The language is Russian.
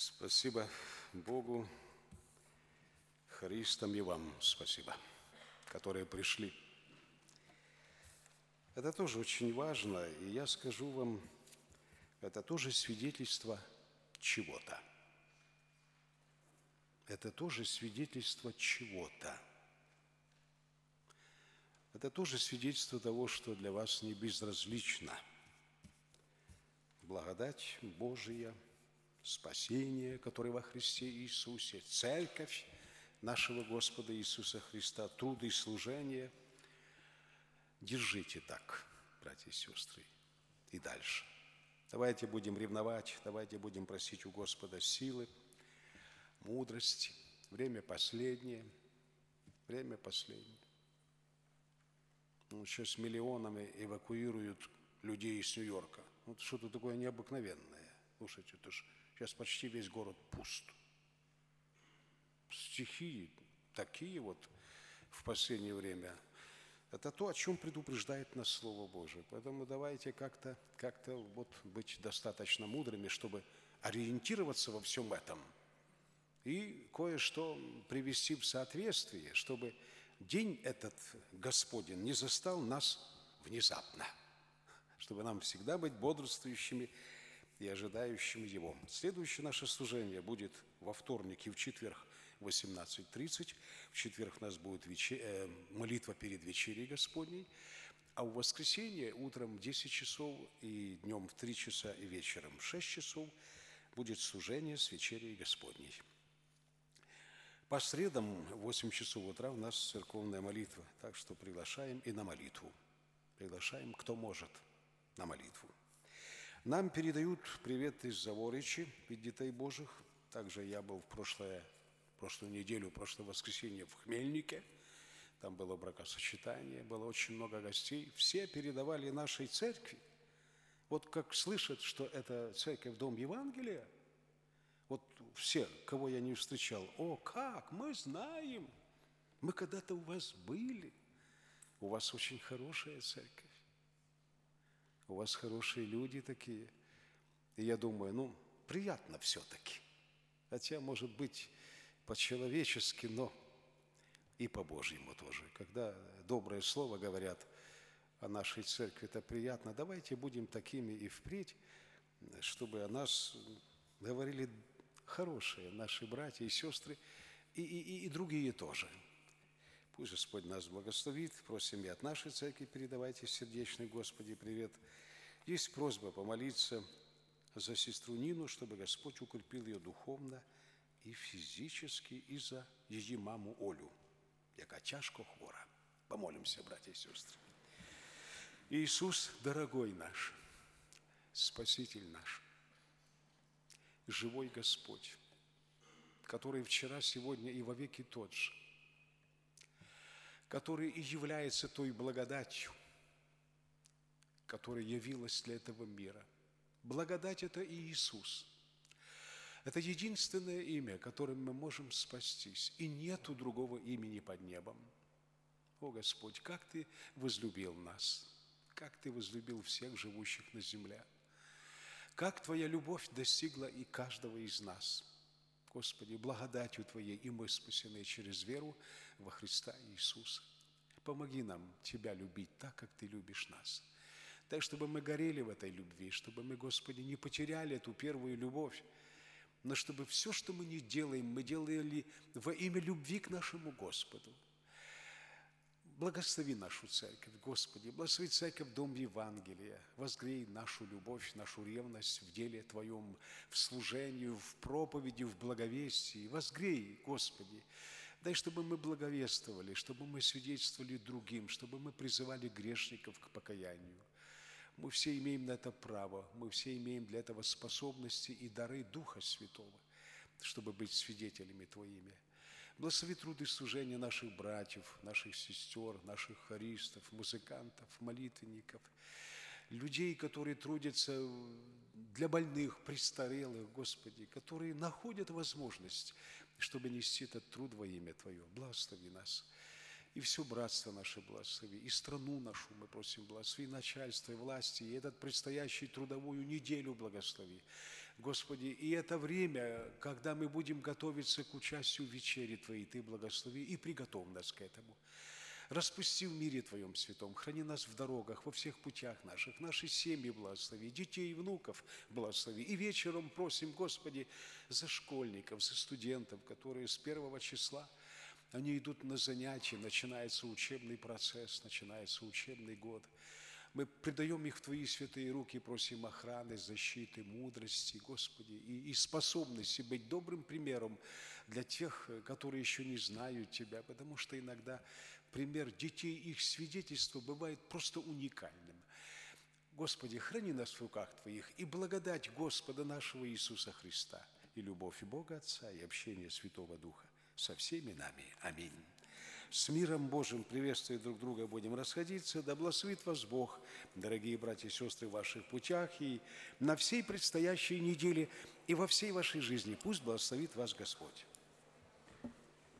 Спасибо Богу, хористам и вам спасибо, которые пришли. Это тоже очень важно, и я скажу вам, это тоже свидетельство чего-то. Это тоже свидетельство чего-то. Это тоже свидетельство того, что для вас не безразлично благодать Божия, спасение, которое во Христе Иисусе, церковь нашего Господа Иисуса Христа, труд и служение. Держите так, братья и сестры, и дальше. Давайте будем ревновать, давайте будем просить у Господа силы, мудрости. Время последнее, время последнее. Сейчас миллионами эвакуируют людей из Нью-Йорка. Вот что-то такое необыкновенное. Слушайте, это ж сейчас почти весь город пуст. Стихии такие вот в последнее время. Это то, о чем предупреждает нас Слово Божие. Поэтому давайте как-то вот быть достаточно мудрыми, чтобы ориентироваться во всем этом и кое-что привести в соответствие, чтобы день этот Господень не застал нас внезапно, чтобы нам всегда быть бодрствующими и ожидающими Его. Следующее наше служение будет во вторник и в четверг в 18:30. В четверг у нас будет молитва перед вечерей Господней, а в воскресенье утром в 10 часов и днем в 3 часа и вечером в 6 часов будет служение с вечерей Господней. По средам в 8 часов утра у нас церковная молитва, так что приглашаем и на молитву. Приглашаем, кто может, на молитву. Нам передают привет из Заворичи, від детей Божьих. Также я был прошлое воскресенье в Хмельнике. Там было бракосочетание, было очень много гостей. Все передавали нашей церкви. Вот как слышат, что это церковь, дом Евангелия, вот все, кого я не встречал, о, как, мы знаем, мы когда-то у вас были. У вас очень хорошая церковь. У вас хорошие люди такие. И я думаю, приятно все-таки. Хотя, может быть, по-человечески, но и по-божьему тоже. Когда доброе слово говорят о нашей церкви, это приятно. Давайте будем такими и впредь, чтобы о нас говорили хорошие наши братья и сестры, и другие тоже. Пусть Господь нас благословит. Просим и от нашей церкви передавайте сердечный Господи привет. Есть просьба помолиться за сестру Нину, чтобы Господь укрепил ее духовно и физически, и за ее маму Олю, яка тяжко хвора. Помолимся, братья и сестры. Иисус, дорогой наш, Спаситель наш, живой Господь, который вчера, сегодня и вовеки тот же, который и является той благодатью, которая явилась для этого мира. Благодать – это и Иисус. Это единственное имя, которым мы можем спастись, и нету другого имени под небом. О, Господь, как Ты возлюбил нас, как Ты возлюбил всех живущих на земле, как Твоя любовь достигла и каждого из нас. Господи, благодатью Твоей и мы спасены через веру во Христа Иисуса. Помоги нам Тебя любить так, как Ты любишь нас. Так, чтобы мы горели в этой любви, чтобы мы, Господи, не потеряли эту первую любовь, но чтобы все, что мы не делаем, мы делали во имя любви к нашему Господу. Благослови нашу церковь, Господи, благослови церковь, дом Евангелия, возгрей нашу любовь, нашу ревность в деле Твоем, в служении, в проповеди, в благовестии. Возгрей, Господи, дай, чтобы мы благовествовали, чтобы мы свидетельствовали другим, чтобы мы призывали грешников к покаянию. Мы все имеем на это право, мы все имеем для этого способности и дары Духа Святого, чтобы быть свидетелями Твоими. Благослови труды служения наших братьев, наших сестер, наших хористов, музыкантов, молитвенников, людей, которые трудятся для больных, престарелых, Господи, которые находят возможность, чтобы нести этот труд во имя Твое. Благослови нас. И все братство наше благослови, и страну нашу мы просим благослови, начальство и власти, и этот предстоящий трудовую неделю благослови. Господи, и это время, когда мы будем готовиться к участию в вечере Твоей, Ты благослови и приготовь нас к этому. Распусти в мире Твоем святом, храни нас в дорогах, во всех путях наших, наши семьи благослови, детей и внуков благослови. И вечером просим, Господи, за школьников, за студентов, которые с 1 числа, они идут на занятия, начинается учебный процесс, начинается учебный год. Мы предаем их в Твои святые руки, просим охраны, защиты, мудрости, Господи, и способности быть добрым примером для тех, которые еще не знают Тебя, потому что иногда пример детей, их свидетельство бывает просто уникальным. Господи, храни нас в руках Твоих, и благодать Господа нашего Иисуса Христа, и любовь Бога Отца, и общение Святого Духа со всеми нами. Аминь. С миром Божьим, приветствуя друг друга, будем расходиться. Да благословит вас Бог, дорогие братья и сестры, в ваших путях и на всей предстоящей неделе, и во всей вашей жизни. Пусть благословит вас Господь.